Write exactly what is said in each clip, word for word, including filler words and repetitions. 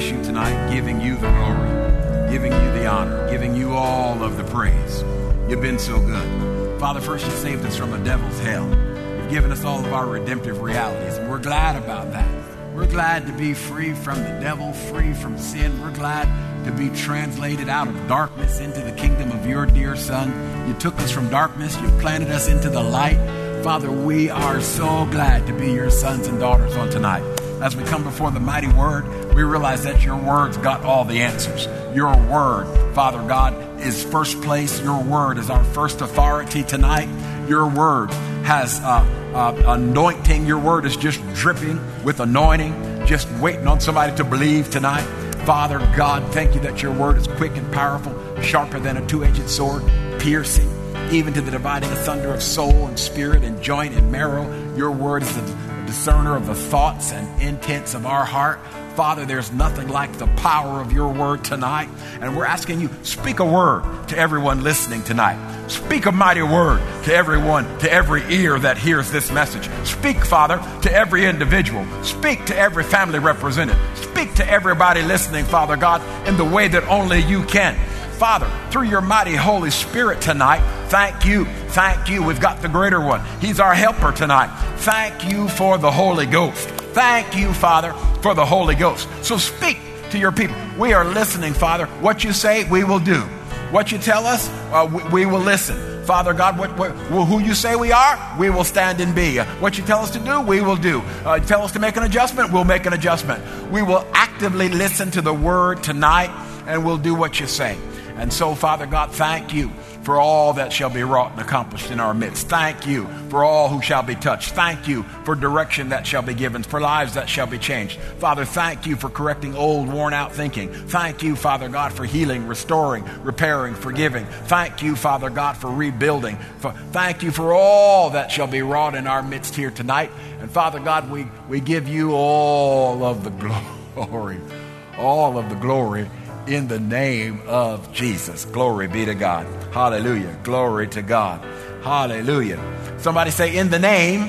bless you tonight, giving you the glory, giving you the honor, giving you all of the praise. You've been so good. Father, first you saved us from the devil's hell. You've given us all of our redemptive realities, and we're glad about that. We're glad to be free from the devil, free from sin. We're glad to be translated out of darkness into the kingdom of your dear Son. You took us from darkness. You planted us into the light. Father, we are so glad to be your sons and daughters on tonight. As we come before the mighty word, we realize that your word's got all the answers. Your word, Father God, is first place. Your word is our first authority tonight. Your word has uh, uh, anointing. Your word is just dripping with anointing, just waiting on somebody to believe tonight. Father God, thank you that your word is quick and powerful, sharper than a two-edged sword, piercing even to the dividing asunder of soul and spirit and joint and marrow. Your word is the discerner of the thoughts and intents of our heart. Father, there's nothing like the power of your word tonight. And we're asking you, speak a word to everyone listening tonight. Speak a mighty word to everyone, to every ear that hears this message. Speak, Father, to every individual. Speak to every family represented. Speak to everybody listening, Father God, in the way that only you can. Father, through your mighty Holy Spirit tonight, thank you, thank you. We've got the greater one. He's our helper tonight. Thank you for the Holy Ghost. Thank you, Father, for the Holy Ghost. So speak to your people. We are listening, Father. What you say, we will do. What you tell us, uh, we, we will listen. Father God, what, what, who you say we are, we will stand and be. Uh, what you tell us to do, we will do. Uh, tell us to make an adjustment, we'll make an adjustment. We will actively listen to the word tonight, and we'll do what you say. And so, Father God, thank you for all that shall be wrought and accomplished in our midst. Thank you for all who shall be touched. Thank you for direction that shall be given, for lives that shall be changed. Father, thank you for correcting old, worn-out thinking. Thank you, Father God, for healing, restoring, repairing, forgiving. Thank you, Father God, for rebuilding. For, thank you for all that shall be wrought in our midst here tonight. And Father God, we, we give you all of the glory, all of the glory, in the name of Jesus. Glory be to God. Hallelujah. Glory to God. Hallelujah. Somebody say, in the name,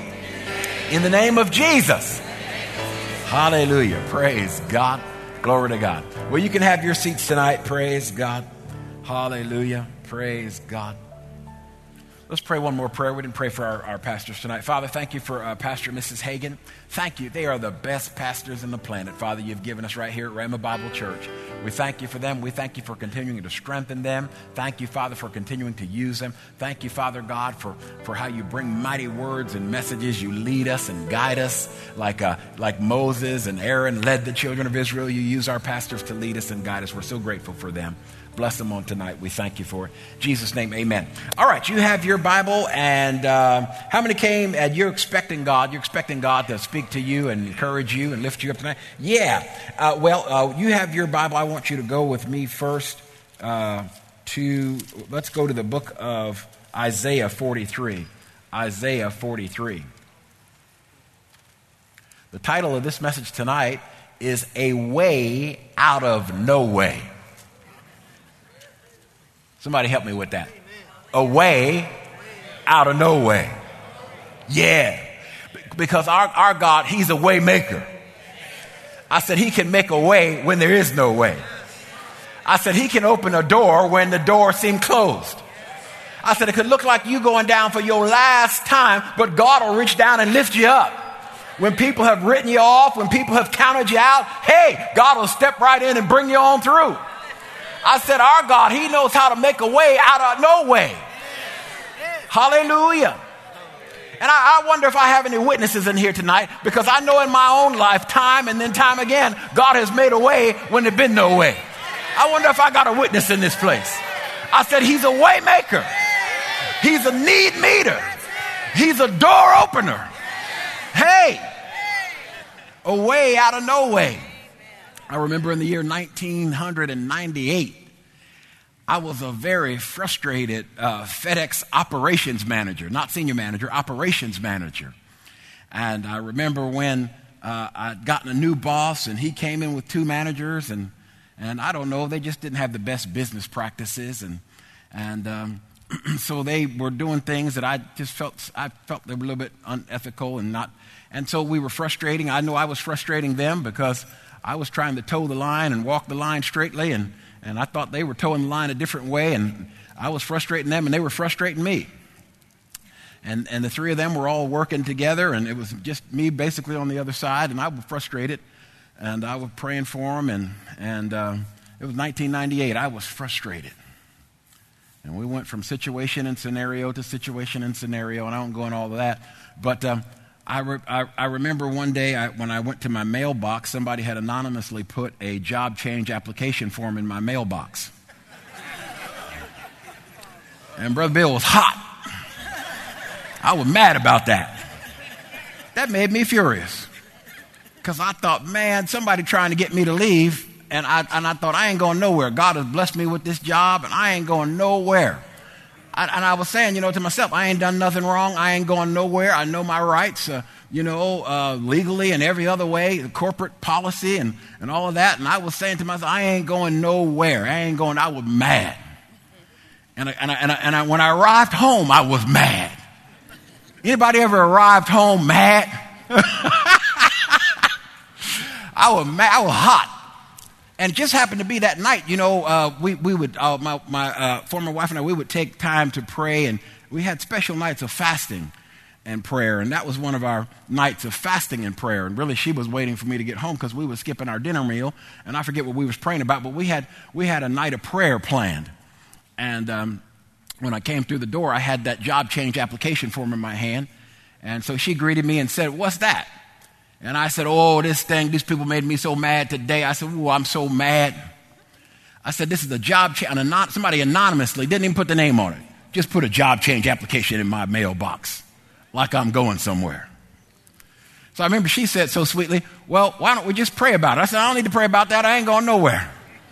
in the name of Jesus. Hallelujah. Praise God. Glory to God. Well, you can have your seats tonight. Praise God. Hallelujah. Praise God. Let's pray one more prayer. We didn't pray for our, our pastors tonight. Father, thank you for uh, Pastor and Missus Hagan. Thank you. They are the best pastors on the planet, Father, you've given us right here at Rhema Bible Church. We thank you for them. We thank you for continuing to strengthen them. Thank you, Father, for continuing to use them. Thank you, Father God, for, for how you bring mighty words and messages. You lead us and guide us like, uh, like Moses and Aaron led the children of Israel. You use our pastors to lead us and guide us. We're so grateful for them. Bless them on tonight. We thank you for it. In Jesus' name, amen. All right, you have your Bible, and uh, how many came and you're expecting God? You're expecting God to speak to you and encourage you and lift you up tonight? Yeah. Uh, well, uh, you have your Bible. I want you to go with me first uh, to, let's go to the book of Isaiah forty-three. Isaiah forty-three. The title of this message tonight is A Way Out of No Way. Somebody help me with that. A way out of no way. Yeah. Because our, our God, he's a way maker. I said he can make a way when there is no way. I said he can open a door when the door seemed closed. I said it could look like you going down for your last time, but God will reach down and lift you up. When people have written you off, when people have counted you out, hey, God will step right in and bring you on through. I said, our God, he knows how to make a way out of no way. Hallelujah. And I, I wonder if I have any witnesses in here tonight, because I know in my own life, time and then time again, God has made a way when there's been no way. I wonder if I got a witness in this place. I said, he's a way maker. He's a need meter. He's a door opener. Hey, a way out of no way. I remember in the year nineteen ninety-eight, I was a very frustrated uh, FedEx operations manager, not senior manager, operations manager. And I remember when uh, I'd gotten a new boss and he came in with two managers, and and I don't know, they just didn't have the best business practices, and and um, so they were doing things that I just felt I felt they were a little bit unethical and not. And so we were frustrating. I know I was frustrating them because I was trying to toe the line and walk the line straightly, and, and I thought they were towing the line a different way, and I was frustrating them, and they were frustrating me. And and the three of them were all working together, and it was just me basically on the other side, and I was frustrated, and I was praying for them, and, and uh, it was nineteen ninety-eight. I was frustrated. And we went from situation and scenario to situation and scenario, and I won't go into all of that. But um, I, re- I, I remember one day I, when I went to my mailbox, somebody had anonymously put a job change application form in my mailbox. And Brother Bill was hot. I was mad about that. That made me furious. Because I thought, man, somebody trying to get me to leave, and I and I thought, I ain't going nowhere. God has blessed me with this job, and I ain't going nowhere. I, and I was saying, you know, to myself, I ain't done nothing wrong. I ain't going nowhere. I know my rights, uh, you know, uh, legally and every other way, the corporate policy and, and all of that. And I was saying to myself, I ain't going nowhere. I ain't going, I was mad. And, I, and, I, and, I, and I, when I arrived home, I was mad. Anybody ever arrived home mad? I was mad. I was hot. And it just happened to be that night, you know, uh, we, we would, uh, my, my uh, former wife and I, we would take time to pray, and we had special nights of fasting and prayer. And that was one of our nights of fasting and prayer. And really, she was waiting for me to get home because we were skipping our dinner meal. And I forget what we was praying about, but we had, we had a night of prayer planned. And, um, when I came through the door, I had that job change application form in my hand. And so she greeted me and said, "What's that?" And I said, "Oh, this thing, these people made me so mad today." I said, "Oh, I'm so mad." I said, "This is a job change." Anon- somebody anonymously, didn't even put the name on it, just put a job change application in my mailbox like I'm going somewhere. So I remember she said so sweetly, "Well, why don't we just pray about it?" I said, "I don't need to pray about that. I ain't going nowhere."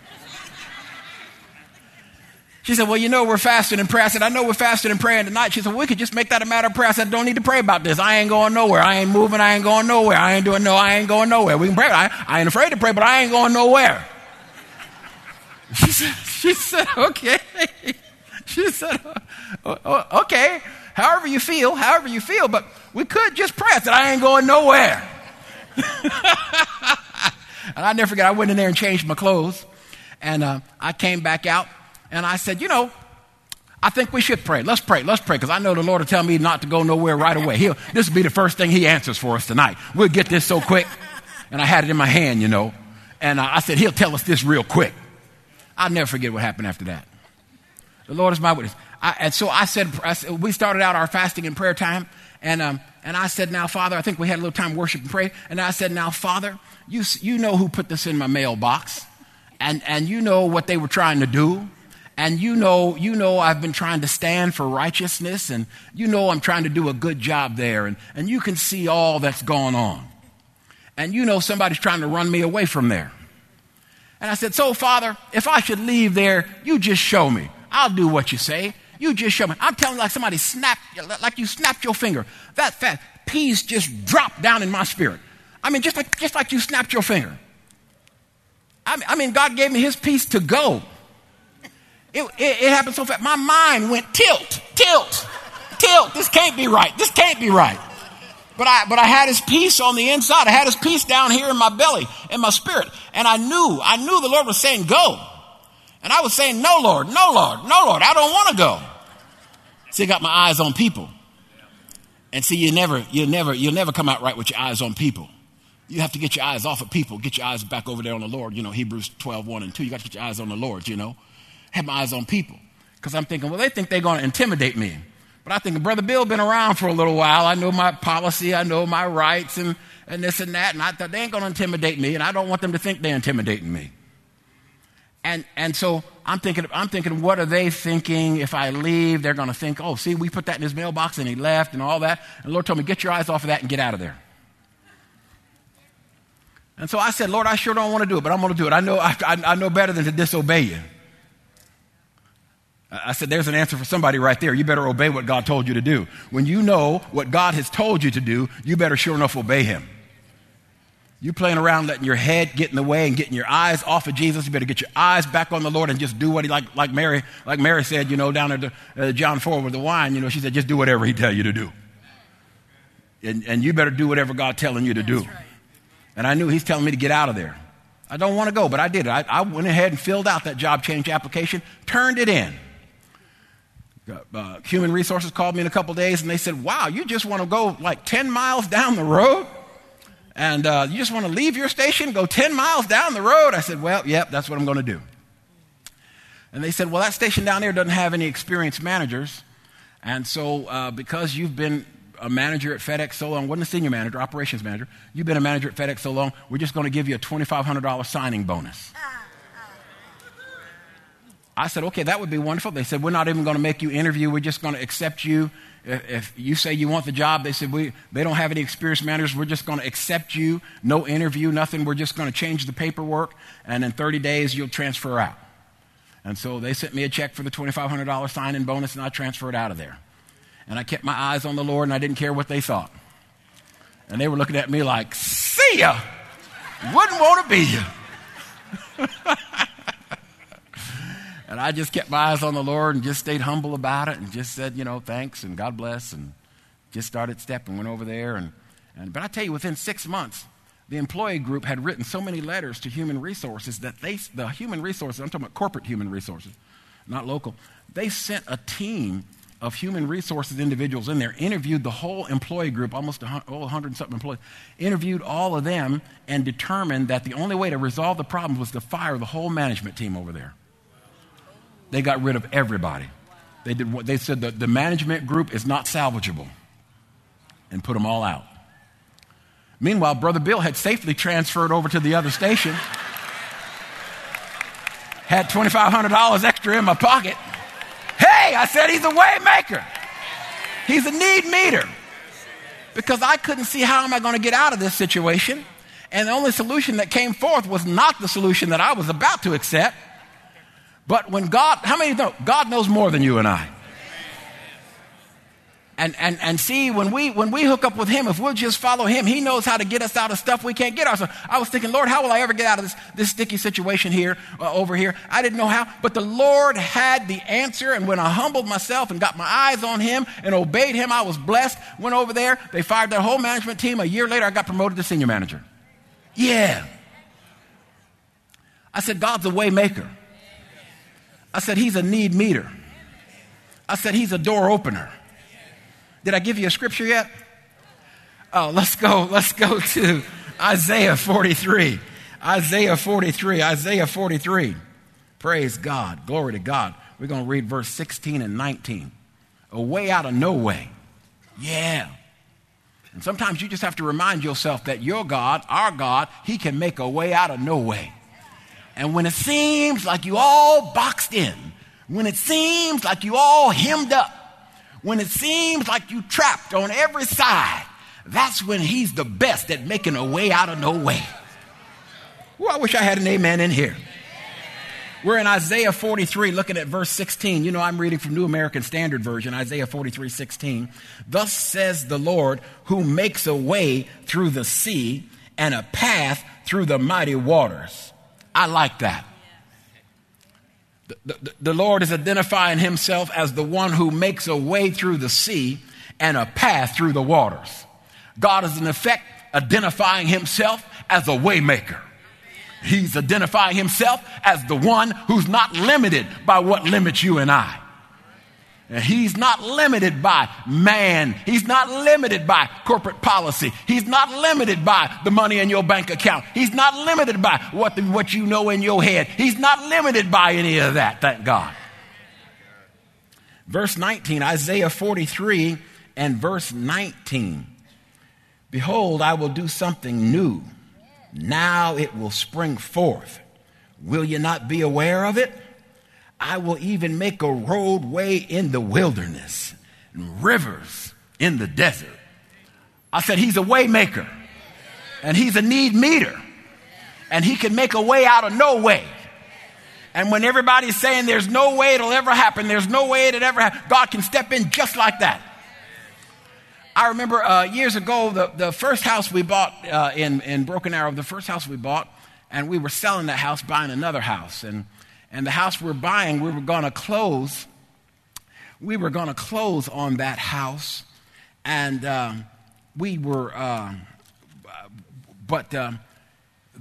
She said, "Well, you know, we're fasting and praying." I said, "I know we're fasting and praying tonight." She said, "Well, we could just make that a matter of prayer." I said, "Don't need to pray about this. I ain't going nowhere. I ain't moving. I ain't going nowhere. I ain't doing no, I ain't going nowhere. We can pray. I, I ain't afraid to pray, but I ain't going nowhere." She said, she said, "Okay." She said, "Okay, however you feel, however you feel, but we could just pray." I said, "I ain't going nowhere." And I never forget, I went in there and changed my clothes, and uh, I came back out. And I said, "You know, I think we should pray. Let's pray. Let's pray, because I know the Lord will tell me not to go nowhere right away. He'll, this will be the first thing he answers for us tonight. We'll get this so quick." And I had it in my hand, you know. And uh, I said, "He'll tell us this real quick." I'll never forget what happened after that. The Lord is my witness. I, and so I said, I said, we started out our fasting and prayer time. And um, and I said, "Now, Father," I think we had a little time to worship and pray. And I said, "Now, Father, you you know who put this in my mailbox. And, and you know what they were trying to do. And you know, you know, I've been trying to stand for righteousness, and you know I'm trying to do a good job there, and, and you can see all that's going on. And you know somebody's trying to run me away from there." And I said, "So, Father, if I should leave there, you just show me. I'll do what you say. You just show me." I'm telling you, like somebody snapped, like you snapped your finger. That fast, peace just dropped down in my spirit. I mean, just like, just like you snapped your finger. I mean, I mean, God gave me his peace to go. It, it, it happened so fast. My mind went tilt, tilt, tilt. This can't be right. This can't be right. But I, but I had his peace on the inside. I had his peace down here in my belly, in my spirit. And I knew, I knew the Lord was saying, "Go." And I was saying, "No, Lord, no, Lord, no, Lord, I don't want to go." See, I got my eyes on people. And see, you never, you never, you'll never come out right with your eyes on people. You have to get your eyes off of people. Get your eyes back over there on the Lord. You know, Hebrews twelve, one and two. You got to get your eyes on the Lord, you know. Have my eyes on people, because I'm thinking, well, they think they're going to intimidate me. But I think, Brother Bill been around for a little while. I know my policy. I know my rights and, and this and that. And I thought they ain't going to intimidate me. And I don't want them to think they're intimidating me. And and so I'm thinking, I'm thinking, what are they thinking? If I leave, they're going to think, "Oh, see, we put that in his mailbox and he left," and all that. And the Lord told me, "Get your eyes off of that and get out of there." And so I said, "Lord, I sure don't want to do it, but I'm going to do it. I know, I, I know better than to disobey you." I said, "There's an answer for somebody right there. You better obey what God told you to do. When you know what God has told you to do, you better sure enough obey him. You playing around letting your head get in the way and getting your eyes off of Jesus, you better get your eyes back on the Lord and just do what he, like, like Mary, like Mary said, you know, down at the, uh, John four with the wine, you know, she said, just do whatever he tell you to do. And, and you better do whatever God's telling you to do." That's right. And I knew he's telling me to get out of there. I don't want to go, but I did it. I, I went ahead and filled out that job change application, turned it in. Uh, Human Resources called me in a couple days, and they said, wow, you just want to go like ten miles down the road? And uh, you just want to leave your station, go ten miles down the road? I said, well, yep, that's what I'm going to do. And they said, well, that station down there doesn't have any experienced managers. And so uh, because you've been a manager at FedEx so long, wasn't a senior manager, operations manager, you've been a manager at FedEx so long, we're just going to give you a twenty-five hundred dollars signing bonus. I said, okay, that would be wonderful. They said, we're not even going to make you interview. We're just going to accept you. If, if you say you want the job, they said, we, they don't have any experienced managers. We're just going to accept you. No interview, nothing. We're just going to change the paperwork. And in thirty days, you'll transfer out. And so they sent me a check for the twenty-five hundred dollars sign-in bonus, and I transferred out of there. And I kept my eyes on the Lord, and I didn't care what they thought. And they were looking at me like, see ya. Wouldn't want to be you. And I just kept my eyes on the Lord and just stayed humble about it and just said, you know, thanks and God bless, and just started stepping, went over there. And, and But I tell you, within six months, the employee group had written so many letters to Human Resources that they, the Human Resources, I'm talking about corporate Human Resources, not local, they sent a team of Human Resources individuals in there, interviewed the whole employee group, almost a oh, hundred and something employees, interviewed all of them and determined that the only way to resolve the problem was to fire the whole management team over there. They got rid of everybody. They did. They said that the management group is not salvageable, and put them all out. Meanwhile, Brother Bill had safely transferred over to the other station, had twenty-five hundred dollars extra in my pocket. Hey, I said he's a way maker. He's a need meter. Because I couldn't see how am I going to get out of this situation. And the only solution that came forth was not the solution that I was about to accept. But when God, how many know? God knows more than you and I. And, and, and see, when we, when we hook up with him, if we'll just follow him, he knows how to get us out of stuff we can't get ourselves. I was thinking, Lord, how will I ever get out of this, this sticky situation here, uh, over here? I didn't know how, but the Lord had the answer. And when I humbled myself and got my eyes on him and obeyed him, I was blessed. Went over there. They fired their whole management team. A year later, I got promoted to senior manager. Yeah. I said, God's a way maker. I said, he's a need meter. I said, he's a door opener. Did I give you a scripture yet? Oh, let's go. Let's go to Isaiah forty-three. Isaiah forty-three. Isaiah forty-three. Praise God. Glory to God. We're going to read verse sixteen and nineteen. A way out of no way. Yeah. And sometimes you just have to remind yourself that your God, our God, he can make a way out of no way. And when it seems like you all boxed in, when it seems like you all hemmed up, when it seems like you trapped on every side, that's when he's the best at making a way out of no way. Well, I wish I had an amen in here. We're in Isaiah forty-three, looking at verse sixteen. You know, I'm reading from New American Standard Version, Isaiah forty-three, sixteen. Thus says the Lord, who makes a way through the sea and a path through the mighty waters. I like that. The, the, the Lord is identifying himself as the one who makes a way through the sea and a path through the waters. God is in effect identifying himself as a way maker. He's identifying himself as the one who's not limited by what limits you and I. And he's not limited by man. He's not limited by corporate policy. He's not limited by the money in your bank account. He's not limited by what, the, what you know in your head. He's not limited by any of that, thank God. Verse nineteen, Isaiah forty-three and verse nineteen. Behold, I will do something new. Now it will spring forth. Will you not be aware of it? I will even make a roadway in the wilderness and rivers in the desert. I said, he's a way maker and he's a need meter and he can make a way out of no way. And when everybody's saying there's no way it'll ever happen, there's no way it'll ever happen, God can step in just like that. I remember uh, years ago, the, the first house we bought uh, in, in Broken Arrow, the first house we bought, and we were selling that house, buying another house. And And the house we're buying, we were going to close. We were going to close on that house. And um, we were, uh, but um,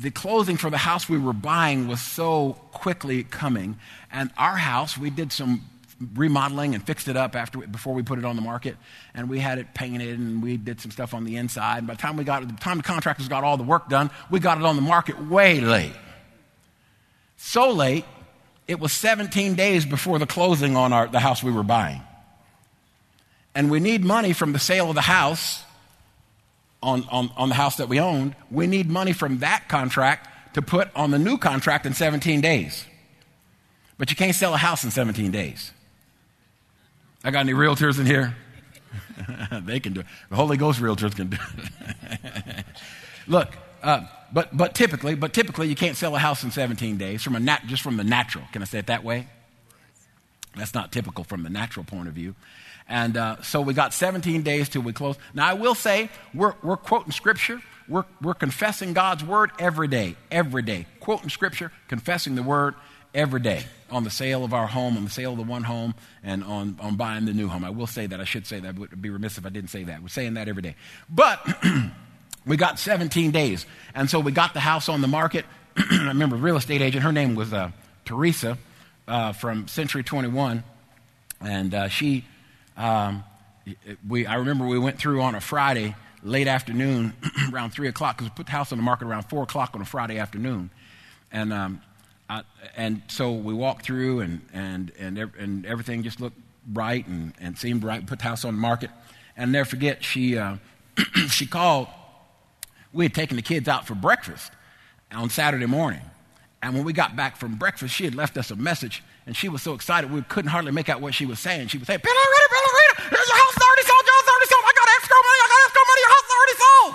the closing for the house we were buying was so quickly coming. And our house, we did some remodeling and fixed it up after before we put it on the market, and we had it painted and we did some stuff on the inside. By the time we got, by the time the contractors got all the work done, we got it on the market way late. So late, it was seventeen days before the closing on our the house we were buying, and we need money from the sale of the house on on, on the house that we owned. We need money from that contract to put on the new contract in seventeen days. But you can't sell a house in seventeen days. I got any realtors in here? They can do it. The Holy Ghost realtors can do it. Look, uh, but but typically, but typically, you can't sell a house in seventeen days from a nat- just from the natural. Can I say it that way? That's not typical from the natural point of view. And uh, so we got seventeen days till we close. Now I will say we're we're quoting scripture. We're we're confessing God's word every day, every day. Quoting scripture, confessing the word every day on the sale of our home, on the sale of the one home, and on, on buying the new home. I will say that. I should say that. I would be remiss if I didn't say that. We're saying that every day. But we got seventeen days. And so we got the house on the market. I remember a real estate agent. Her name was uh, Teresa uh, from Century twenty-one. And uh, she, um, we, I remember we went through on a Friday, late afternoon, around three o'clock, because we put the house on the market around four o'clock on a Friday afternoon. And um, I, and so we walked through, and and and, and everything just looked right and, and seemed right. We put the house on the market. And I'll never forget, she uh, she called. We had taken the kids out for breakfast on Saturday morning. And when we got back from breakfast, she had left us a message, and she was so excited we couldn't hardly make out what she was saying. She was saying, "Billy, Rita, Billy, Rita, your house is already sold, your house is already sold. I got escrow money, I got escrow money, your house is already sold.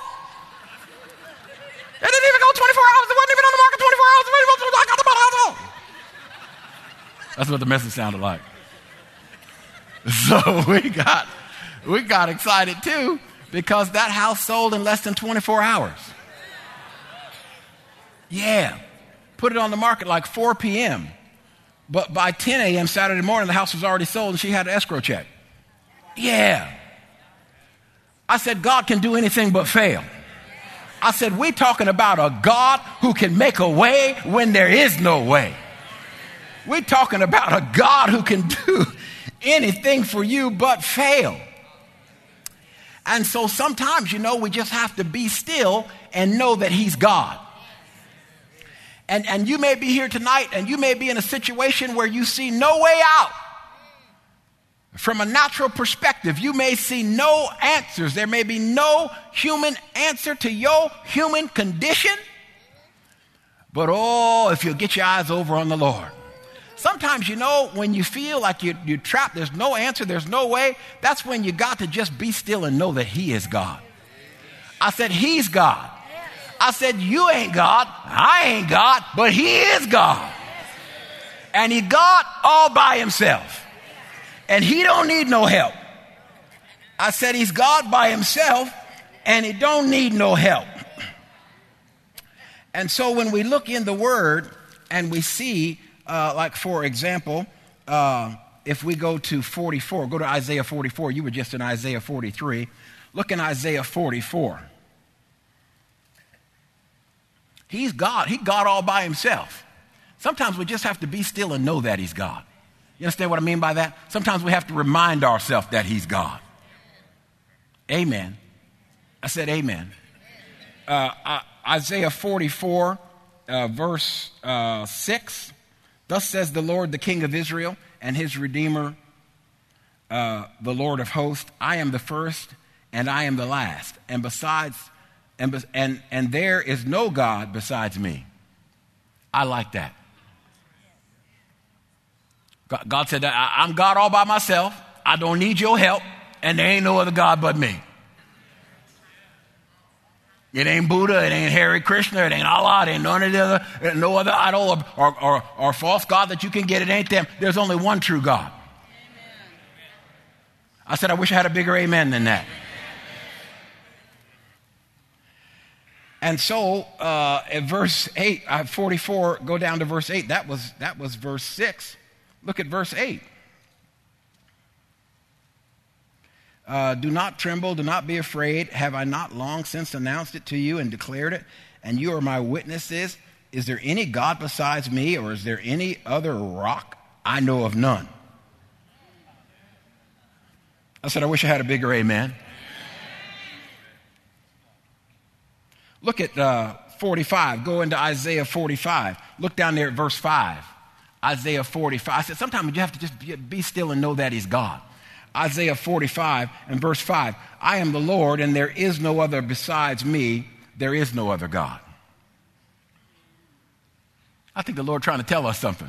It didn't even go twenty-four hours. It wasn't even on the market twenty-four hours. I got the house sold." That's what the message sounded like. So we got we got excited too, because that house sold in less than twenty-four hours. Yeah. Put it on the market like four p.m. But by ten a.m. Saturday morning, the house was already sold and she had an escrow check. Yeah. I said, God can do anything but fail. I said, we're talking about a God who can make a way when there is no way. We're talking about a God who can do anything for you but fail. And so sometimes, you know, we just have to be still and know that he's God. And, and you may be here tonight, and you may be in a situation where you see no way out. From a natural perspective, you may see no answers. There may be no human answer to your human condition. But oh, if you'll get your eyes over on the Lord. Sometimes, you know, when you feel like you, you're trapped, there's no answer, there's no way, that's when you got to just be still and know that he is God. I said, he's God. I said, you ain't God, I ain't God, but he is God. And he God all by himself. And he don't need no help. I said, he's God by himself, and he don't need no help. And so when we look in the word and we see, uh, like for example, uh, if we go to forty-four, go to Isaiah forty-four. You were just in Isaiah forty-three. Look in Isaiah forty-four. He's God. He's God all by himself. Sometimes we just have to be still and know that he's God. You understand what I mean by that? Sometimes we have to remind ourselves that he's God. Amen. I said amen. Uh, uh, Isaiah forty-four, uh, verse uh, six. Thus says the Lord, the King of Israel, and his Redeemer, uh, the Lord of hosts. I am the first, and I am the last. And besides... And, and, and there is no God besides me. I like that. God, God said, I, I'm God all by myself. I don't need your help. And there ain't no other God but me. It ain't Buddha. It ain't Hare Krishna. It ain't Allah. It ain't none of the other, no other idol or, or, or, or false God that you can get. It ain't them. There's only one true God. Amen. I said, I wish I had a bigger amen than that. And so, uh, at verse eight, uh, forty-four, go down to verse eight. That was, that was verse six. Look at verse eight. Uh, do not tremble, do not be afraid. Have I not long since announced it to you and declared it? and you are my witnesses. Is there any God besides me, or is there any other rock? I know of none. I said, I wish I had a bigger amen. Look at uh, forty-five. Go into Isaiah forty-five. Look down there at verse five. Isaiah forty-five. I said, sometimes you have to just be, be still and know that he's God. Isaiah forty-five and verse five. I am the Lord, and there is no other besides me. There is no other God. I think the Lord trying to tell us something.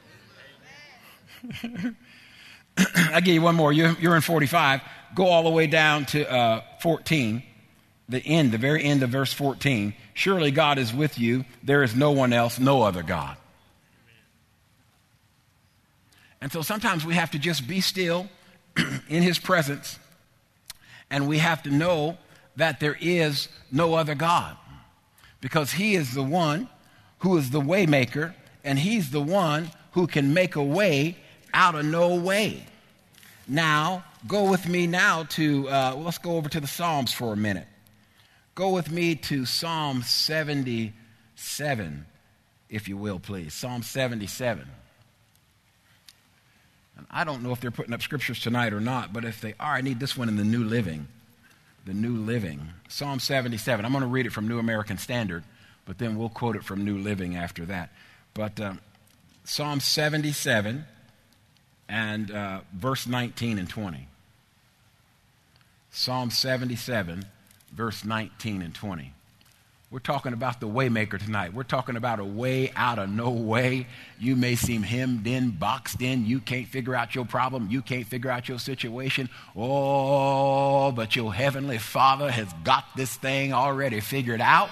I'll give you one more. You're, you're in forty-five. Go all the way down to uh, fourteen. The end, the very end of verse fourteen. Surely God is with you. There is no one else, no other God. And so sometimes we have to just be still in his presence, and we have to know that there is no other God, because he is the one who is the way maker, and he's the one who can make a way out of no way. Now, go with me now to, uh, well, let's go over to the Psalms for a minute. Go with me to Psalm seventy-seven, if you will, please. Psalm seventy-seven. And I don't know if they're putting up scriptures tonight or not, but if they are, I need this one in the New Living. The New Living. Psalm seventy-seven. I'm going to read it from New American Standard, but then we'll quote it from New Living after that. But um, Psalm seventy-seven and uh, verse nineteen and twenty. Psalm seventy-seven, verse nineteen and twenty. We're talking about the waymaker tonight. We're talking about a way out of no way. You may seem hemmed in, boxed in. You can't figure out your problem. You can't figure out your situation. Oh, but your heavenly Father has got this thing already figured out.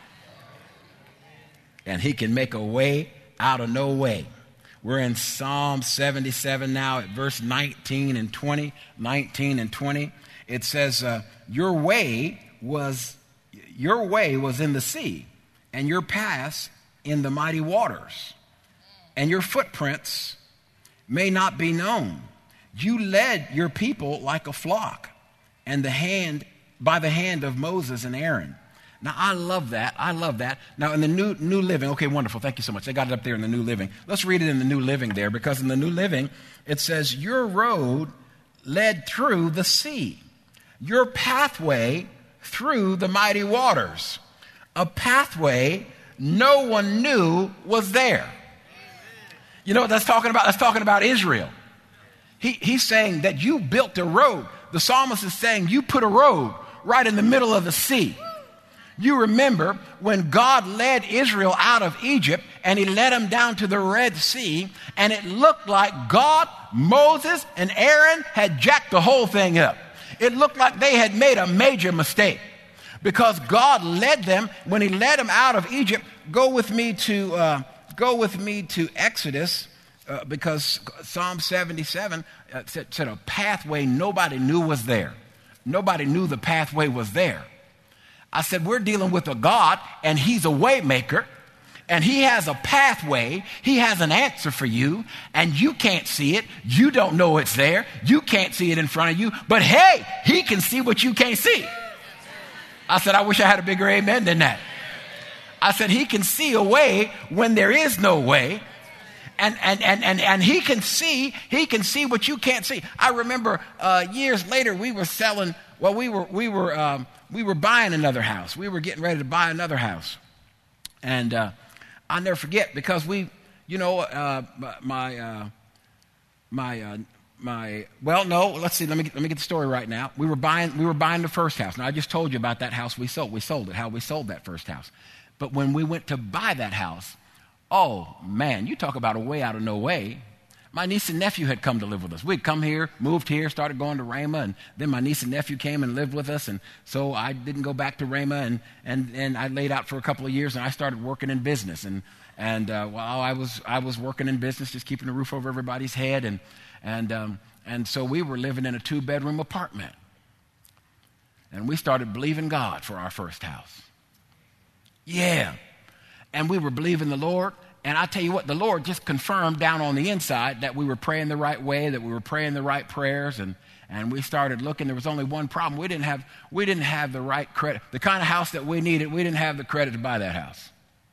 And he can make a way out of no way. We're in Psalm seventy-seven now at verse nineteen and twenty. nineteen and twenty. It says, uh, your way was... Your way was in the sea, and your paths in the mighty waters, and your footprints may not be known. You led your people like a flock, and the hand by the hand of Moses and Aaron. Now, I love that. I love that. Now, in the New New Living, okay, wonderful. Thank you so much. They got it up there in the New Living. Let's read it in the New Living there, because in the New Living, it says, your road led through the sea. Your pathway through the mighty waters, a pathway no one knew was there. You know what that's talking about? That's talking about Israel. He, he's saying that you built a road. The psalmist is saying you put a road right in the middle of the sea. You remember when God led Israel out of Egypt, and he led them down to the Red Sea, and it looked like God, Moses, and Aaron had jacked the whole thing up. It looked like they had made a major mistake, because God led them. When he led them out of Egypt, go with me to uh, go with me to Exodus, uh, because Psalm seventy-seven uh, said, said a pathway nobody knew was there. Nobody knew the pathway was there. I said, we're dealing with a God, and he's a way maker. And he has a pathway. He has an answer for you, and you can't see it. You don't know it's there. You can't see it in front of you. But hey, he can see what you can't see. I said, I wish I had a bigger amen than that. I said, he can see a way when there is no way. And and and and and he can see, he can see what you can't see. I remember uh, years later we were selling, well, we were we were um, we were buying another house. We were getting ready to buy another house. And uh I'll never forget, because we, you know, uh, my, uh, my, uh, my, well, no, let's see, let me, let me get the story right now. We were buying, we were buying the first house. Now, I just told you about that house we sold. We sold it, how we sold that first house. But when we went to buy that house, oh, man, you talk about a way out of no way. My niece and nephew had come to live with us. We'd come here, moved here, started going to Rhema, and then my niece and nephew came and lived with us, and so I didn't go back to Rhema, and and, and I laid out for a couple of years, and I started working in business, and and uh, while I was I was working in business, just keeping a roof over everybody's head, and and um, and so we were living in a two-bedroom apartment, and we started believing God for our first house. Yeah, and we were believing the Lord. and I tell you what, the Lord just confirmed down on the inside that we were praying the right way, that we were praying the right prayers, and, and we started looking. There was only one problem. We didn't have we didn't have the right credit. The kind of house that we needed, we didn't have the credit to buy that house.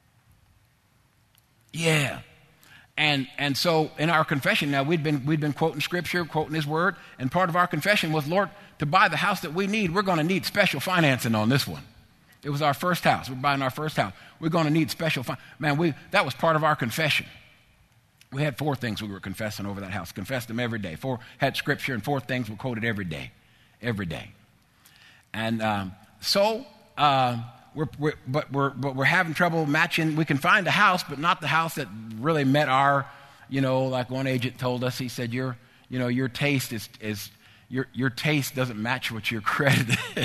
Yeah. And and so in our confession now, we'd been we'd been quoting Scripture, quoting His Word, and part of our confession was, Lord, to buy the house that we need, we're going to need special financing on this one. It was our first house. We're buying our first house. We're going to need special fin- Man, we that was part of our confession. We had four things we were confessing over that house. Confessed them every day. Four had Scripture, and four things we quoted every day, every day. And um, so. Uh, We're, we're, but we're but we're having trouble matching. We can find a house, but not the house that really met our, you know, like one agent told us. He said, "Your, you know, your taste is is your your taste doesn't match what your credit is."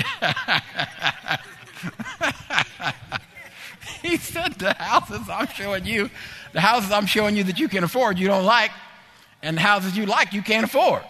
He said, "The houses I'm showing you, the houses I'm showing you that you can afford, you don't like, and the houses you like, you can't afford."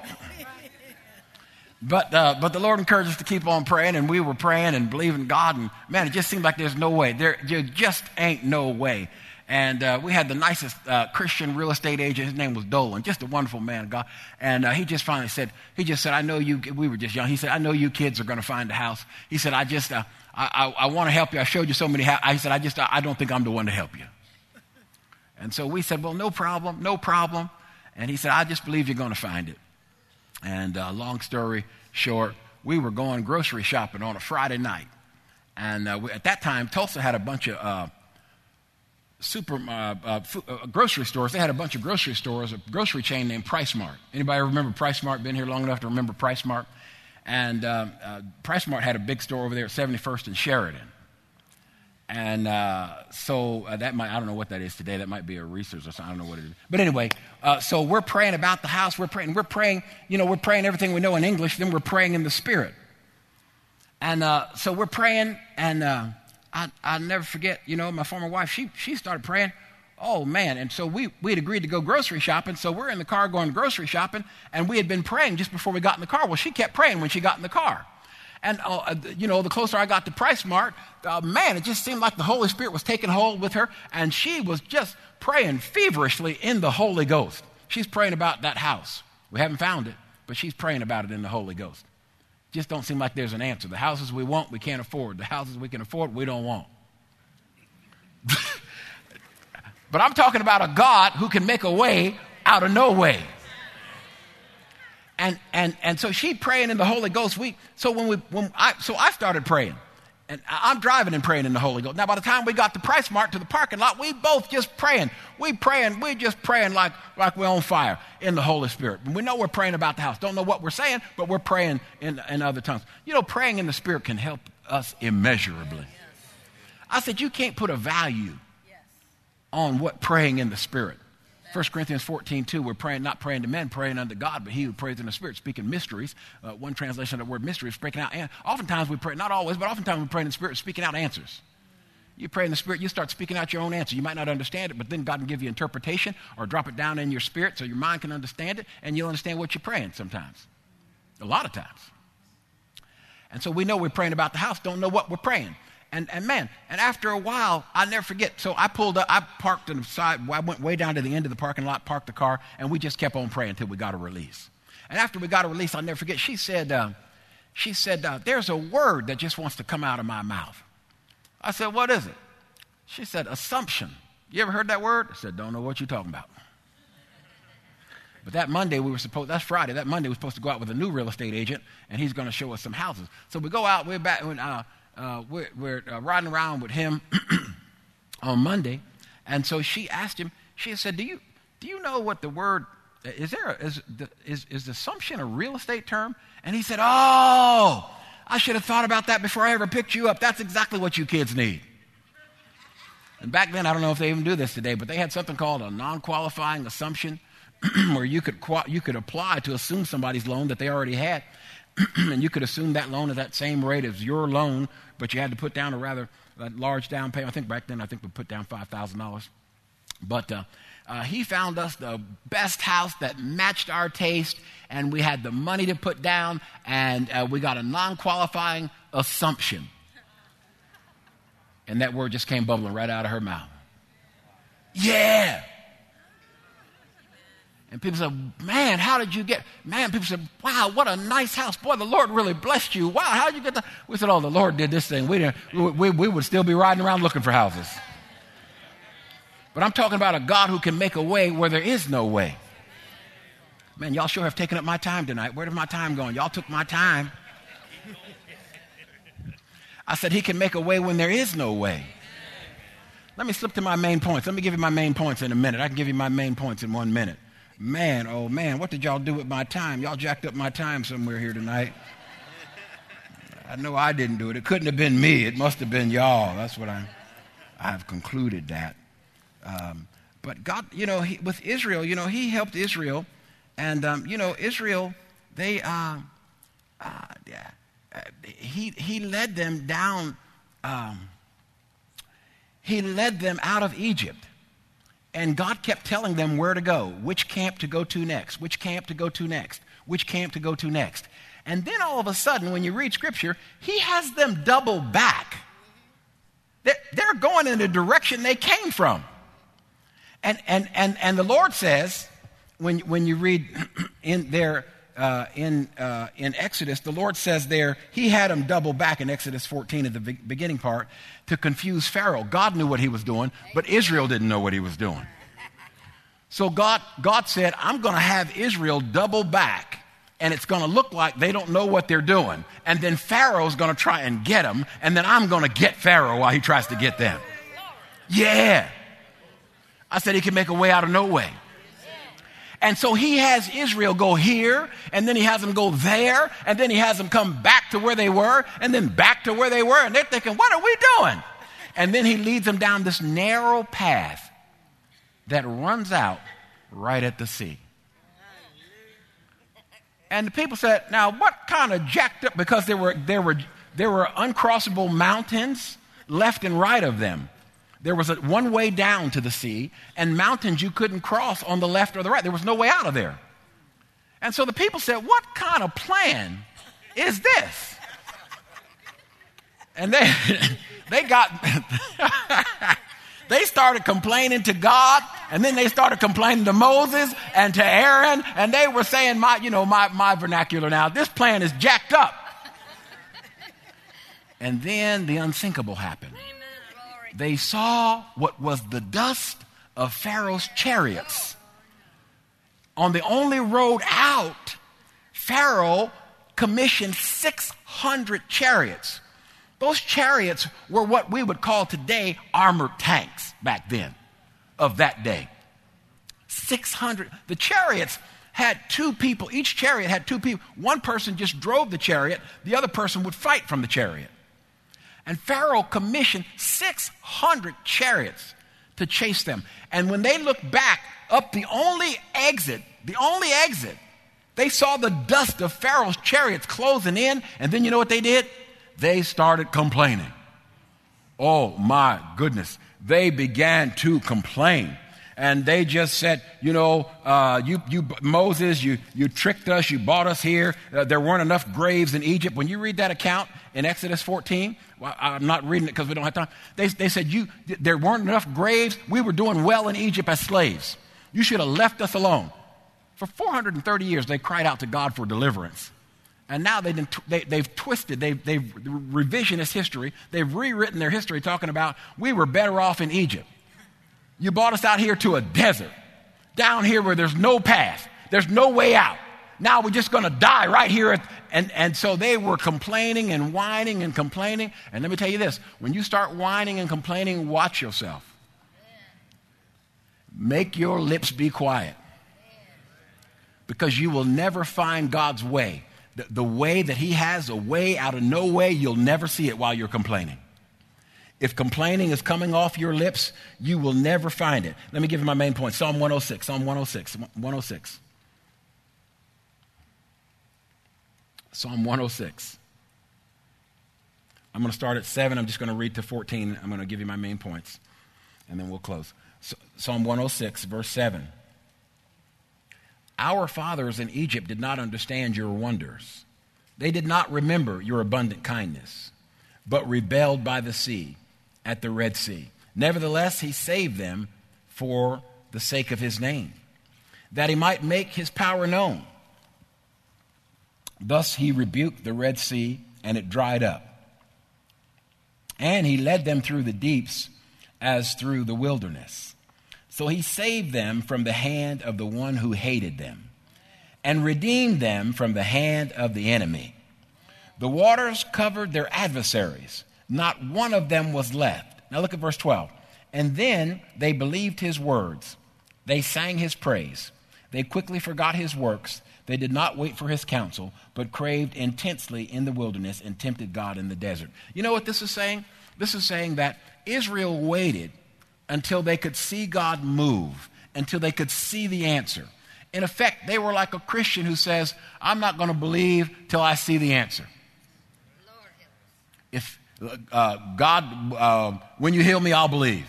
But uh, but the Lord encouraged us to keep on praying, and we were praying and believing God, and man, it just seemed like there's no way. There, there just ain't no way. And uh, we had the nicest uh, Christian real estate agent. His name was Dolan, just a wonderful man of God. And uh, he just finally said, he just said, I know you, we were just young. He said, I know you kids are going to find a house. He said, I just, uh, I, I, I want to help you. I showed you so many houses. He said, I just, I, I don't think I'm the one to help you. And so we said, well, no problem, no problem. And he said, I just believe you're going to find it. And uh, long story short, we were going grocery shopping on a Friday night. And uh, we, at that time, Tulsa had a bunch of uh, super uh, uh, food, uh, grocery stores. They had a bunch of grocery stores, a grocery chain named Price Mart. Anybody remember Price Mart? Been here long enough to remember Price Mart? And uh, uh, Price Mart had a big store over there at seventy-first and Sheridan. And uh, so uh, that might, I don't know what that is today. That might be a Reese's or something. I don't know what it is. But anyway, uh, so we're praying about the house. We're praying, we're praying, you know, we're praying everything we know in English. Then we're praying in the Spirit. And uh, so we're praying, and uh, I, I'll never forget, you know, my former wife, she she started praying. Oh, man. And so we we had agreed to go grocery shopping. So we're in the car going grocery shopping, and we had been praying just before we got in the car. Well, she kept praying when she got in the car. And, uh, you know, the closer I got to Price Mart, uh, man, it just seemed like the Holy Spirit was taking hold with her. And she was just praying feverishly in the Holy Ghost. She's praying about that house. We haven't found it, but she's praying about it in the Holy Ghost. Just don't seem like there's an answer. The houses we want, we can't afford. The houses we can afford, we don't want. But I'm talking about a God who can make a way out of no way. And and and so she praying in the Holy Ghost. We so when we when I so I started praying, and I'm driving and praying in the Holy Ghost. Now by the time we got to Price Mart to the parking lot, we both just praying. We praying. We just praying like like we're on fire in the Holy Spirit. And we know we're praying about the house. Don't know what we're saying, but we're praying in in other tongues. You know, praying in the Spirit can help us immeasurably. I said you can't put a value on what praying in the Spirit. First Corinthians fourteen two, we're praying, not praying to men, praying unto God, but he who prays in the Spirit, speaking mysteries. Uh, one translation of the word mystery is breaking out. And oftentimes we pray, not always, but oftentimes we pray in the Spirit, speaking out answers. You pray in the Spirit, you start speaking out your own answer. You might not understand it, but then God can give you interpretation or drop it down in your spirit so your mind can understand it, and you'll understand what you're praying sometimes. A lot of times. And so we know we're praying about the house, don't know what we're praying. And, and man, and after a while, I'll never forget. So I pulled up, I parked on the side, I went way down to the end of the parking lot, parked the car, and we just kept on praying until we got a release. And after we got a release, I'll never forget, she said, uh, she said, uh, there's a word that just wants to come out of my mouth. I said, what is it? She said, assumption. You ever heard that word? I said, don't know what you're talking about. But that Monday, we were supposed, that's Friday, that Monday we were supposed to go out with a new real estate agent, and he's going to show us some houses. So we go out, we're back, uh, Uh, we're, we're uh, riding around with him on Monday, and so she asked him. She said, "Do you do you know what the word is? There a, is the, is is assumption a real estate term?" And he said, "Oh, I should have thought about that before I ever picked you up. That's exactly what you kids need." And back then, I don't know if they even do this today, but they had something called a non-qualifying assumption, where you could you could apply to assume somebody's loan that they already had. And you could assume that loan at that same rate as your loan, but you had to put down a rather a large down payment. I think back then, I think we put down five thousand dollars. But uh, uh, he found us the best house that matched our taste, and we had the money to put down, and uh, we got a non-qualifying assumption. And that word just came bubbling right out of her mouth. Yeah. And people said, man, how did you get, man, people said, wow, what a nice house. Boy, the Lord really blessed you. Wow, how did you get that? We said, oh, the Lord did this thing. We, didn't, we, we, we would still be riding around looking for houses. But I'm talking about a God who can make a way where there is no way. Man, y'all sure have taken up my time tonight. Where did my time go? Y'all took my time. I said he can make a way when there is no way. Let me slip to my main points. Let me give you my main points in a minute. I can give you my main points in one minute. Man, oh man, what did y'all do with my time? Y'all jacked up my time somewhere here tonight. I know I didn't do it. It couldn't have been me. It must have been y'all. That's what I, I've concluded that. Um, but God, you know, he, with Israel, you know, he helped Israel. And, um, you know, Israel, they, uh, uh, yeah, uh, he, he led them down, um, he led them out of Egypt. And God kept telling them where to go, which camp to go to next, which camp to go to next, which camp to go to next. And then all of a sudden, when you read Scripture, he has them double back. They're, they're going in the direction they came from. And, and, and, and the Lord says, when, when you read in there, uh, in, uh, in Exodus, the Lord says there, he had them double back in Exodus fourteen at the be- beginning part to confuse Pharaoh. God knew what he was doing, but Israel didn't know what he was doing. So God, God said, I'm going to have Israel double back, and it's going to look like they don't know what they're doing. And then Pharaoh's going to try and get them, and then I'm going to get Pharaoh while he tries to get them. Yeah. I said he can make a way out of no way. And so he has Israel go here, and then he has them go there, and then he has them come back to where they were, and then back to where they were, and they're thinking, what are we doing? And then he leads them down this narrow path that runs out right at the sea. And the people said, now what kind of jacked up, because there were, there were, there were uncrossable mountains left and right of them. There was a one way down to the sea, and mountains you couldn't cross on the left or the right. There was no way out of there. And so the people said, what kind of plan is this? And they, they got, they started complaining to God, and then they started complaining to Moses and to Aaron, and they were saying, my, you know, my, my vernacular now, this plan is jacked up. And then the unthinkable happened. They saw what was the dust of Pharaoh's chariots. On the only road out, Pharaoh commissioned six hundred chariots. Those chariots were what we would call today armored tanks back then, of that day. six hundred. The chariots had two people. Each chariot had two people. One person just drove the chariot. The other person would fight from the chariot. And Pharaoh commissioned six hundred chariots to chase them. And when they looked back up the only exit, the only exit, they saw the dust of Pharaoh's chariots closing in. And then you know what they did? They started complaining. Oh my goodness. They began to complain. And they just said, you know, uh, you, you, Moses, you, you tricked us. You brought us here. Uh, there weren't enough graves in Egypt. When you read that account in Exodus fourteen, well, I'm not reading it because we don't have time. They, they said, you, there weren't enough graves. We were doing well in Egypt as slaves. You should have left us alone. For four hundred thirty years, they cried out to God for deliverance. And now they've, been, they, they've twisted, they've, they've revisionist history. They've rewritten their history talking about we were better off in Egypt. You brought us out here to a desert, down here where there's no path. There's no way out. Now we're just going to die right here. At, and, and so they were complaining and whining and complaining. And let me tell you this. When you start whining and complaining, watch yourself. Make your lips be quiet. Because you will never find God's way. The, the way that he has, a way out of no way, you'll never see it while you're complaining. If complaining is coming off your lips, you will never find it. Let me give you my main point. Psalm one oh six. Psalm one oh six. one oh six. Psalm one oh six. I'm going to start at seven. I'm just going to read to fourteen. I'm going to give you my main points, and then we'll close. So, Psalm one oh six, verse seven. Our fathers in Egypt did not understand your wonders. They did not remember your abundant kindness, but rebelled by the sea, at the Red Sea. Nevertheless, he saved them for the sake of his name, that he might make his power known. Thus he rebuked the Red Sea, and it dried up. And he led them through the deeps as through the wilderness. So he saved them from the hand of the one who hated them, and redeemed them from the hand of the enemy. The waters covered their adversaries. Not one of them was left. Now look at verse twelve. And then they believed his words. They sang his praise. They quickly forgot his works. They did not wait for his counsel, but craved intensely in the wilderness and tempted God in the desert. You know what this is saying? This is saying that Israel waited until they could see God move, until they could see the answer. In effect, they were like a Christian who says, I'm not going to believe till I see the answer. If uh, God, uh, when you heal me, I'll believe.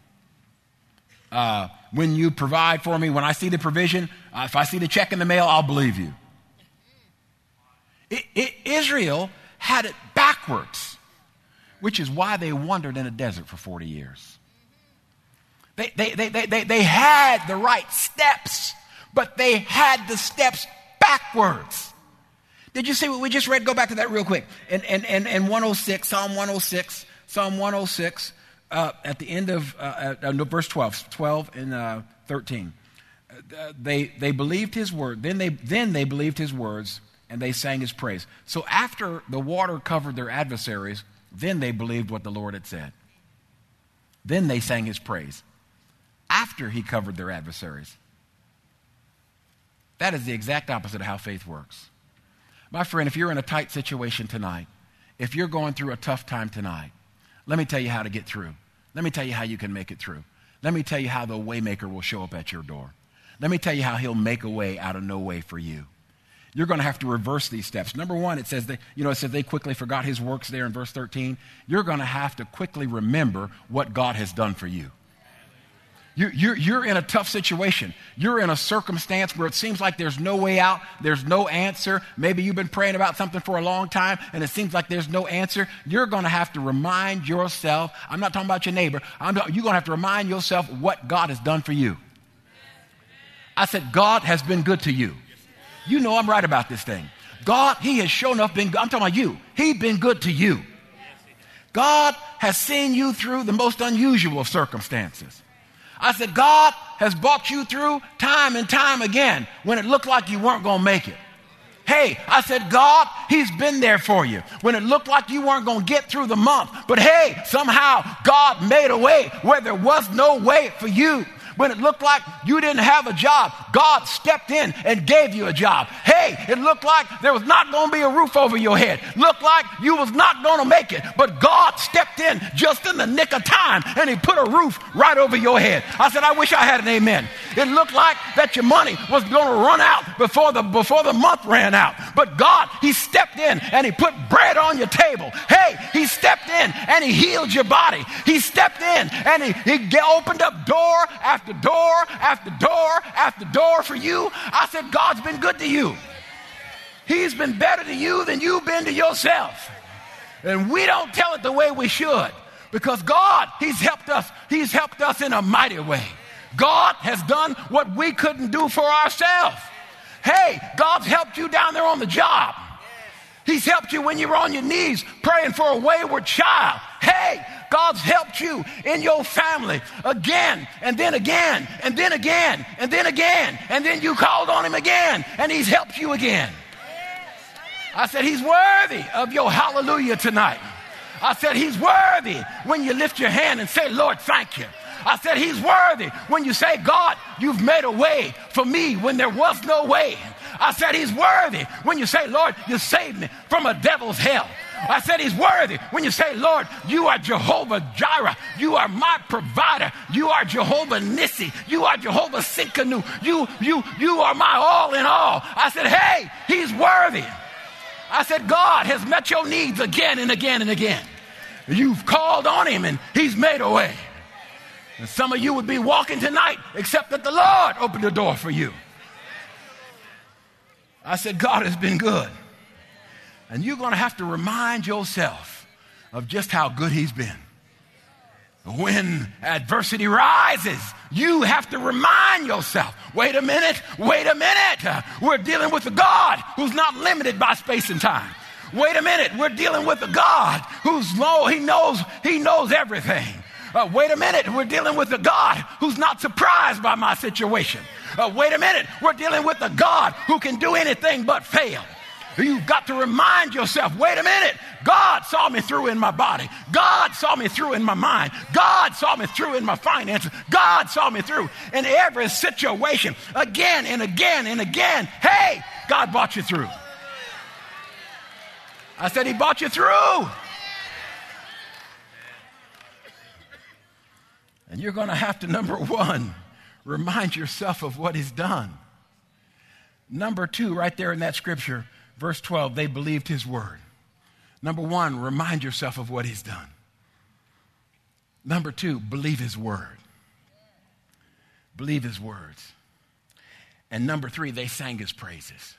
Uh, when you provide for me, when I see the provision, uh, if I see the check in the mail, I'll believe you. It, it, Israel had it backwards, which is why they wandered in a desert for forty years. They, they, they, they, they, they had the right steps, but they had the steps backwards. Did you see what we just read? Go back to that real quick. In, in, in, in one oh six, Psalm one oh six, Psalm one oh six, uh, at the end of uh, uh, no, verse twelve, twelve and uh, thirteen. Uh, they they believed his word. Then they then they believed his words, and they sang his praise. So after the water covered their adversaries, then they believed what the Lord had said. Then they sang his praise. After he covered their adversaries. That is the exact opposite of how faith works. My friend, if you're in a tight situation tonight, if you're going through a tough time tonight, let me tell you how to get through. Let me tell you how you can make it through. Let me tell you how the waymaker will show up at your door. Let me tell you how he'll make a way out of no way for you. You're going to have to reverse these steps. Number one, it says, they, you know, it says they quickly forgot his works there in verse thirteen. You're going to have to quickly remember what God has done for you. You, you're, you're in a tough situation. You're in a circumstance where it seems like there's no way out. There's no answer. Maybe you've been praying about something for a long time and it seems like there's no answer. You're going to have to remind yourself. I'm not talking about your neighbor. I'm, you're going to have to remind yourself what God has done for you. I said, God has been good to you. You know I'm right about this thing. God, he has shown up been good. I'm talking about you. He's been good to you. God has seen you through the most unusual of circumstances. I said, God has brought you through time and time again when it looked like you weren't going to make it. Hey, I said, God, he's been there for you when it looked like you weren't going to get through the month. But hey, somehow God made a way where there was no way for you. When it looked like you didn't have a job, God stepped in and gave you a job. Hey, it looked like there was not going to be a roof over your head. Looked like you was not going to make it. But God stepped in just in the nick of time and he put a roof right over your head. I said, I wish I had an amen. It looked like that your money was going to run out before the, before the month ran out. But God, he stepped in and he put bread on your table. Hey, he stepped in and he healed your body. He stepped in and he, he opened up door after After door, after door, after door for you. I said, God's been good to you. He's been better to you than you've been to yourself. And we don't tell it the way we should because God, he's helped us. He's helped us in a mighty way. God has done what we couldn't do for ourselves. Hey, God's helped you down there on the job. He's helped you when you're on your knees praying for a wayward child. Hey, God's helped you in your family again and then again and then again and then again. And then you called on him again and he's helped you again. I said, he's worthy of your hallelujah tonight. I said, he's worthy when you lift your hand and say, Lord, thank you. I said, he's worthy when you say, God, you've made a way for me when there was no way. I said, he's worthy when you say, Lord, you saved me from a devil's hell. I said, he's worthy when you say, Lord, you are Jehovah Jireh. You are my provider. You are Jehovah Nissi. You are Jehovah Sinkanu. You, you, you are my all in all. I said, hey, he's worthy. I said, God has met your needs again and again and again. You've called on him and he's made a way. And some of you would be walking tonight except that the Lord opened the door for you. I said, God has been good. And you're going to have to remind yourself of just how good he's been. When adversity rises, you have to remind yourself, wait a minute, wait a minute. Uh, we're dealing with a God who's not limited by space and time. Wait a minute, we're dealing with a God who's low, he knows, he knows everything. Uh, wait a minute, we're dealing with a God who's not surprised by my situation. Uh, wait a minute, we're dealing with a God who can do anything but fail. You've got to remind yourself, wait a minute, God saw me through in my body. God saw me through in my mind. God saw me through in my finances. God saw me through in every situation again and again and again. Hey, God brought you through. I said he brought you through. And you're going to have to, number one, remind yourself of what he's done. Number two, right there in that scripture, verse twelve, they believed his word. Number one, remind yourself of what he's done. Number two, believe his word. Believe his words. And number three, they sang his praises.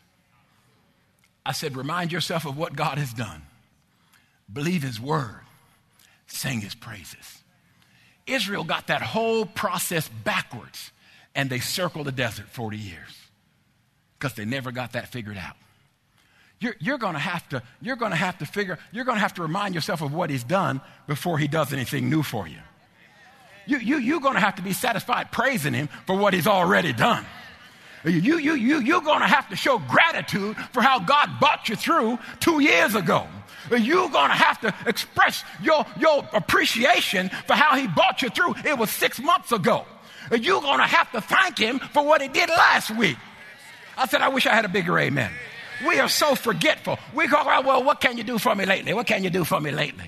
I said, remind yourself of what God has done. Believe his word. Sing his praises. Israel got that whole process backwards, and they circled the desert forty years because they never got that figured out. You're, you're going to have to, you're going to have to figure, you're going to have to remind yourself of what he's done before he does anything new for you. You, you, you're going to have to be satisfied praising him for what he's already done. You, you, you, you're going to have to show gratitude for how God brought you through two years ago. You're going to have to express your, your appreciation for how he brought you through. It was six months ago. You're going to have to thank him for what he did last week. I said, I wish I had a bigger amen. We are so forgetful. We go around, well, what can you do for me lately? What can you do for me lately?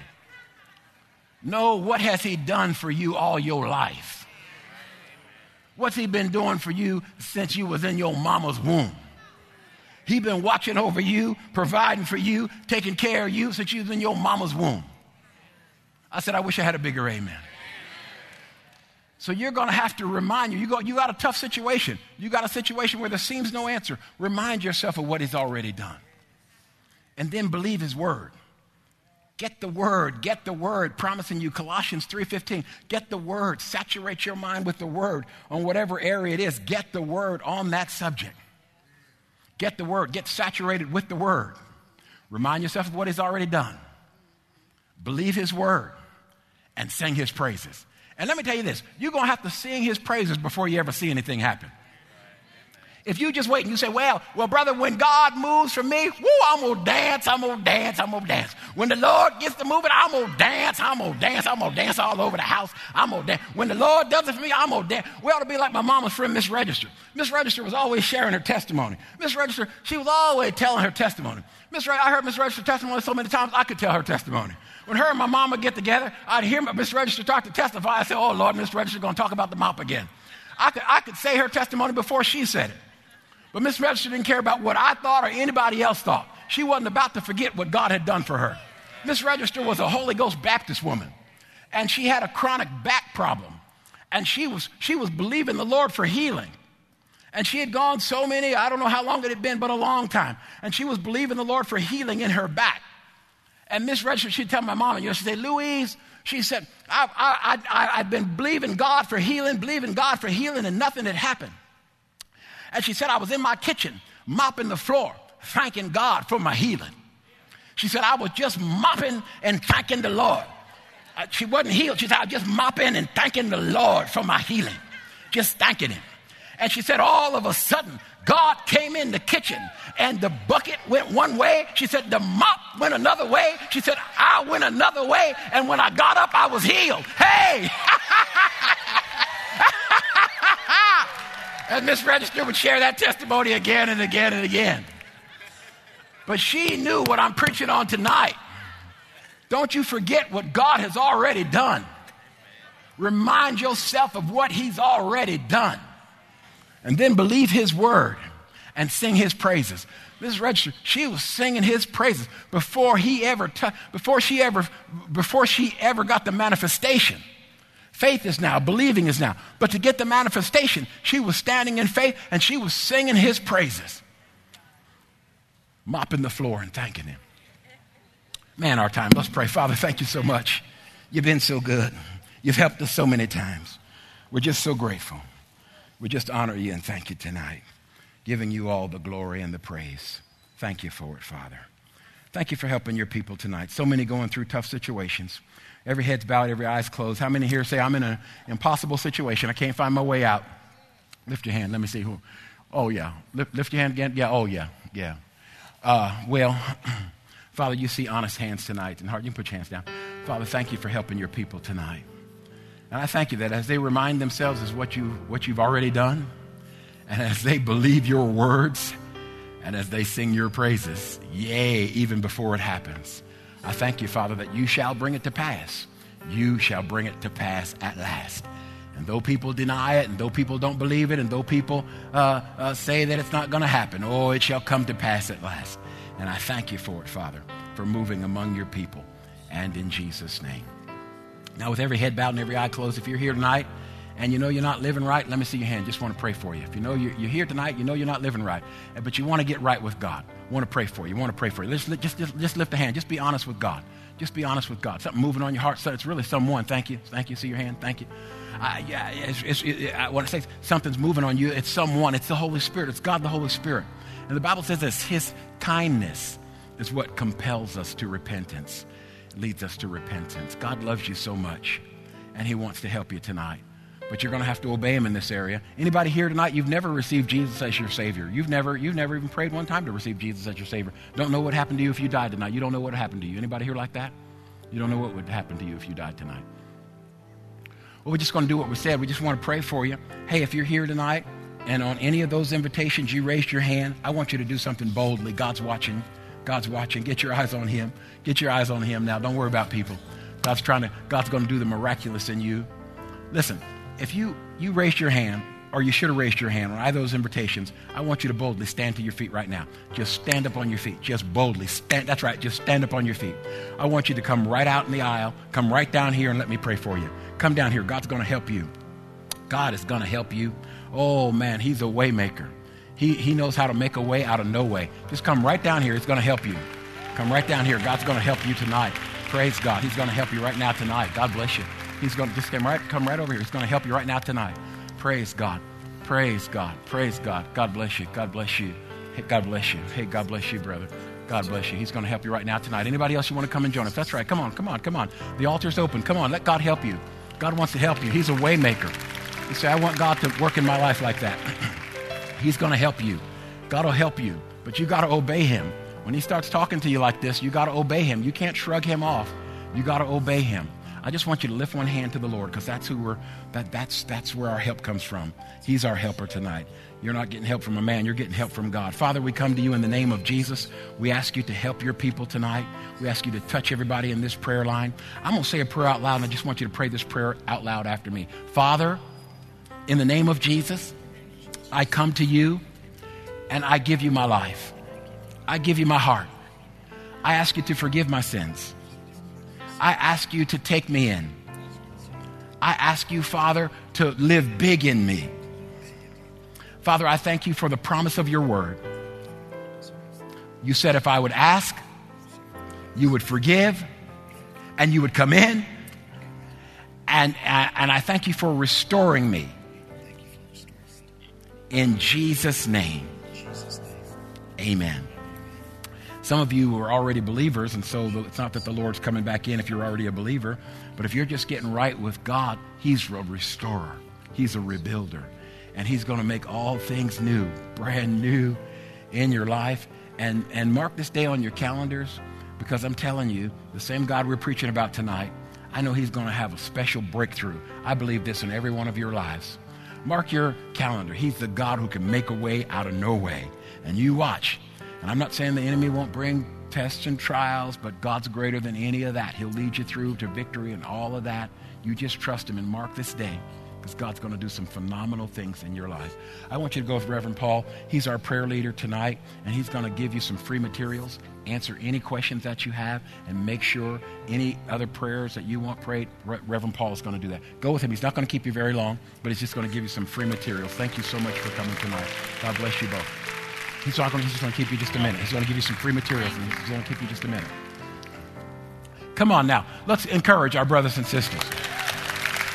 No, what has he done for you all your life? What's he been doing for you since you was in your mama's womb? He been watching over you, providing for you, taking care of you since you was in your mama's womb. I said, I wish I had a bigger amen. So you're going to have to remind you, you, go, you got a tough situation. You got a situation where there seems no answer. Remind yourself of what he's already done. And then believe his word. Get the word, get the word, promising you, Colossians three fifteen. Get the word, saturate your mind with the word on whatever area it is. Get the word on that subject. Get the word, get saturated with the word. Remind yourself of what he's already done. Believe his word and sing his praises. And let me tell you this, you're going to have to sing his praises before you ever see anything happen. If you just wait and you say, well, well, brother, when God moves for me, woo, I'm going to dance, I'm going to dance, I'm going to dance. When the Lord gets to moving, I'm going to dance, I'm going to dance, I'm going to dance all over the house, I'm going to dance. When the Lord does it for me, I'm going to dance. We ought to be like my mama's friend, Miss Register. Miss Register was always sharing her testimony. Miss Register, she was always telling her testimony. Miss Re- I heard Miss Register's testimony so many times, I could tell her testimony. When her and my mama get together, I'd hear Miss Register start to testify. I say, oh, Lord, Miss Register's going to talk about the mop again. I could, I could say her testimony before she said it. But Miss Register didn't care about what I thought or anybody else thought. She wasn't about to forget what God had done for her. Miss Register was a Holy Ghost Baptist woman, and she had a chronic back problem. And she was, she was believing the Lord for healing. And she had gone so many, I don't know how long it had been, but a long time. And she was believing the Lord for healing in her back. And Miss Register, she'd tell my mom, you know, she'd say, Louise, she said, I, I, I, I've been believing God for healing, believing God for healing, and nothing had happened. And she said, I was in my kitchen mopping the floor, thanking God for my healing. She said, I was just mopping and thanking the Lord. Uh, she wasn't healed. She said, I was just mopping and thanking the Lord for my healing. Just thanking him. And she said, all of a sudden, God came in the kitchen and the bucket went one way. She said, the mop went another way. She said, I went another way. And when I got up, I was healed. Hey! And Miss Register would share that testimony again and again and again. But she knew what I'm preaching on tonight. Don't you forget what God has already done. Remind yourself of what he's already done. And then believe his word and sing his praises. Miss Register, she was singing his praises before he ever, t- before she ever, before she ever got the manifestation. Faith is now, believing is now. But to get the manifestation, she was standing in faith and she was singing his praises. Mopping the floor and thanking him. Man, our time. Let's pray. Father, thank you so much. You've been so good. You've helped us so many times. We're just so grateful. We just honor you and thank you tonight, giving you all the glory and the praise. Thank you for it, Father. Thank you for helping your people tonight. So many going through tough situations. Every head's bowed, every eye's closed. How many here say, I'm in an impossible situation. I can't find my way out? Lift your hand. Let me see who. Oh, yeah. Lift, lift your hand again. Yeah, oh, yeah, yeah. Uh, well, Father, you see honest hands tonight. And heart, you can put your hands down. Father, thank you for helping your people tonight. And I thank you that as they remind themselves of what, you, what you've already done, and as they believe your words, and as they sing your praises, yea, even before it happens, I thank you, Father, that you shall bring it to pass. You shall bring it to pass at last. And though people deny it, and though people don't believe it, and though people uh, uh, say that it's not going to happen, oh, it shall come to pass at last. And I thank you for it, Father, for moving among your people, and in Jesus' name. Now, with every head bowed and every eye closed, if you're here tonight and you know you're not living right, let me see your hand. Just want to pray for you. If you know you're, you're here tonight, you know you're not living right, but you want to get right with God, want to pray for you, want to pray for you. Just, just, just, just lift a hand. Just be honest with God. Just be honest with God. Something moving on your heart. So it's really someone. Thank you. Thank you. See your hand. Thank you. Uh, yeah, it's, it's, it, I want to say something's moving on you. It's someone. It's the Holy Spirit. It's God, the Holy Spirit. And the Bible says this, his kindness is what compels us to repentance, leads us to repentance. God loves you so much, and he wants to help you tonight. But you're going to have to obey him in this area. Anybody here tonight, you've never received Jesus as your Savior. You've never, you've never even prayed one time to receive Jesus as your Savior. Don't know what happened to you if you died tonight. You don't know what happened to you. Anybody here like that? You don't know what would happen to you if you died tonight. Well, we're just going to do what we said. We just want to pray for you. Hey, if you're here tonight, and on any of those invitations you raised your hand, I want you to do something boldly. God's watching. God's watching. Get your eyes on him. Get your eyes on him now. Don't worry about people. God's trying to, God's going to do the miraculous in you. Listen, if you, you raised your hand, or you should have raised your hand on either of those invitations, I want you to boldly stand to your feet right now. Just stand up on your feet. Just boldly stand. That's right. Just stand up on your feet. I want you to come right out in the aisle. Come right down here and let me pray for you. Come down here. God's going to help you. God is going to help you. Oh, man, he's a way maker. He, he knows how to make a way out of no way. Just come right down here. It's going to help you. Come right down here. God's going to help you tonight. Praise God. He's going to help you right now tonight. God bless you. He's going to just come right, come right over here. He's going to help you right now tonight. Praise God. Praise God. Praise God. God bless you. God bless you. Hey, God bless you. Hey, God bless you, brother. God bless you. He's going to help you right now tonight. Anybody else you want to come and join us? That's right. Come on. Come on. Come on. The altar's open. Come on. Let God help you. God wants to help you. He's a way maker. You say, I want God to work in my life like that. He's going to help you. God will help you. But you got to obey him. When he starts talking to you like this, you got to obey him. You can't shrug him off. You got to obey him. I just want you to lift one hand to the Lord, because that's who we're that that's that's where our help comes from. He's our helper tonight. You're not getting help from a man, you're getting help from God. Father, we come to you in the name of Jesus. We ask you to help your people tonight. We ask you to touch everybody in this prayer line. I'm going to say a prayer out loud, and I just want you to pray this prayer out loud after me. Father, in the name of Jesus, I come to you and I give you my life. I give you my heart. I ask you to forgive my sins. I ask you to take me in. I ask you, Father, to live big in me. Father, I thank you for the promise of your word. You said if I would ask, you would forgive, and you would come in. And, and I thank you for restoring me. In Jesus' name, amen. Some of you are already believers, and so it's not that the Lord's coming back in if you're already a believer, but if you're just getting right with God, he's a restorer. He's a rebuilder, and he's going to make all things new, brand new in your life. And, and mark this day on your calendars, because I'm telling you, the same God we're preaching about tonight, I know he's going to have a special breakthrough. I believe this in every one of your lives. Mark your calendar. He's the God who can make a way out of no way. And you watch. And I'm not saying the enemy won't bring tests and trials, but God's greater than any of that. He'll lead you through to victory and all of that. You just trust him and mark this day, because God's going to do some phenomenal things in your life. I want you to go with Reverend Paul. He's our prayer leader tonight, and he's going to give you some free materials, answer any questions that you have, and make sure any other prayers that you want prayed, Re- Reverend Paul is going to do that. Go with him. He's not going to keep you very long, but he's just going to give you some free materials. Thank you so much for coming tonight. God bless you both. He's, not going to, he's just going to keep you just a minute. He's going to give you some free materials, and he's going to keep you just a minute. Come on now. Let's encourage our brothers and sisters.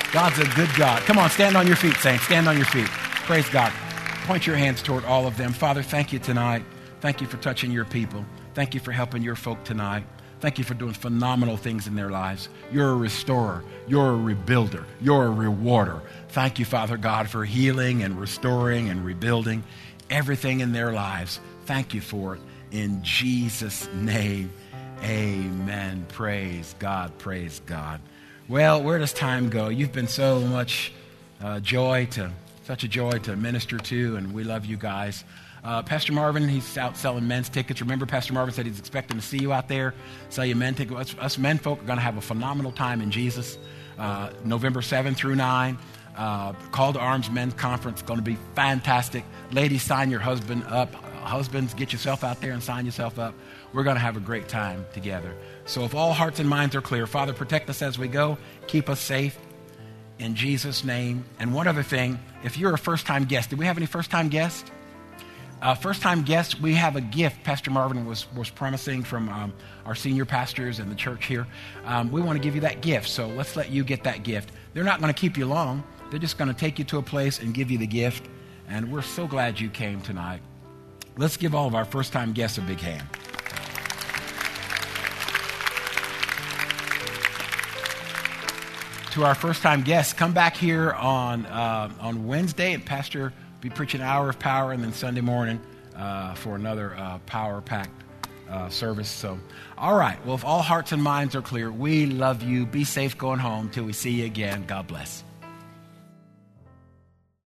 God's a good God. Come on, stand on your feet, saints. Stand on your feet. Praise God. Point your hands toward all of them. Father, thank you tonight. Thank you for touching your people. Thank you for helping your folk tonight. Thank you for doing phenomenal things in their lives. You're a restorer. You're a rebuilder. You're a rewarder. Thank you, Father God, for healing and restoring and rebuilding everything in their lives. Thank you for it. In Jesus' name, amen. Praise God. Praise God. Well, where does time go? You've been so much uh, joy to, such a joy to minister to, and we love you guys. Uh, Pastor Marvin, he's out selling men's tickets. Remember, Pastor Marvin said he's expecting to see you out there, sell you men tickets. Us, us men folk are going to have a phenomenal time in Jesus. Uh, November seventh through ninth. Uh, Call to Arms Men's Conference, going to be fantastic. Ladies, sign your husband up. Husbands, get yourself out there and sign yourself up. We're going to have a great time together. So if all hearts and minds are clear, Father, protect us as we go. Keep us safe in Jesus' name. And one other thing, if you're a first-time guest, do we have any first-time guests? Uh, first-time guests, we have a gift Pastor Marvin was, was promising from um, our senior pastors and the church here. Um, we want to give you that gift, so let's let you get that gift. They're not going to keep you long. They're just going to take you to a place and give you the gift, and we're so glad you came tonight. Let's give all of our first-time guests a big hand. To our first-time guests, come back here on uh, on Wednesday, and Pastor will be preaching an hour of power, and then Sunday morning uh, for another uh, power-packed uh, service. So, all right. Well, if all hearts and minds are clear, we love you. Be safe going home till we see you again. God bless.